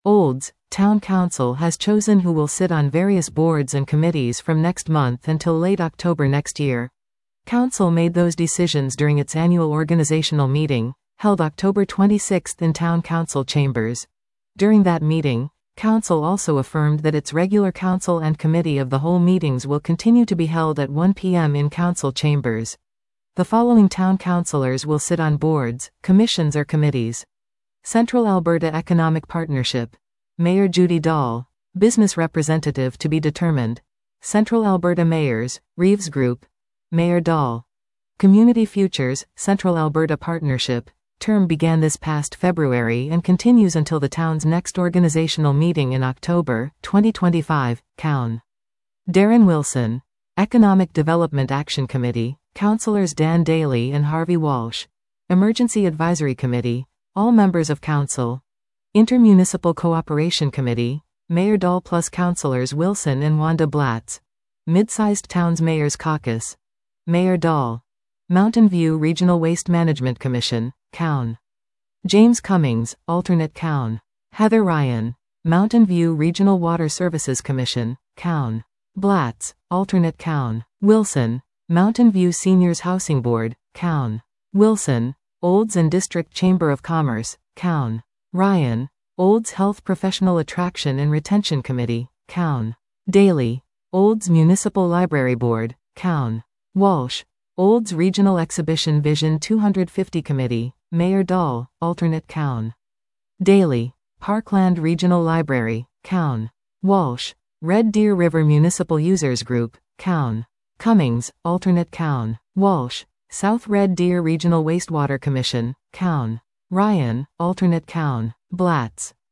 Olds, Town Council has chosen who will sit on various boards and committees from next month until late October next year. Council made those decisions during its annual organizational meeting, held October 26 in Town Council chambers. During that meeting, Council also affirmed that its regular Council and Committee of the Whole meetings will continue to be held at 1 p.m. in Council chambers. The following Town Councillors will sit on boards, commissions or committees. Central Alberta Economic Partnership. Mayor Judy Dahl. Business representative to be determined. Central Alberta Mayors, Reeves Group. Mayor Dahl. Community Futures, Central Alberta Partnership. Term began this past February and continues until the town's next organizational meeting in October 2025, COWN. Darren Wilson. Economic Development Action Committee, Councillors Dan Daly and Harvey Walsh. Emergency Advisory Committee, all members of Council. Intermunicipal Cooperation Committee, Mayor Dahl plus Councillors Wilson and Wanda Blatz. Mid-sized Towns Mayors Caucus. Mayor Dahl. Mountain View Regional Waste Management Commission, COWN. James Cummings, alternate COWN. Heather Ryan. Mountain View Regional Water Services Commission, COWN. Blatz, alternate COWN. Wilson. Mountain View Seniors Housing Board, COWN. Wilson. Olds and District Chamber of Commerce, COWN. Ryan. Olds Health Professional Attraction and Retention Committee, COWN. Daly. Olds Municipal Library Board, COWN. Walsh. Olds Regional Exhibition Vision 250 Committee, Mayor Dahl, alternate COWN. Daly. Parkland Regional Library, COWN. Walsh. Red Deer River Municipal Users Group, COWN. Cummings, alternate COWN. Walsh. South Red Deer Regional Wastewater Commission, COWN. Ryan, alternate COWN. Blatz.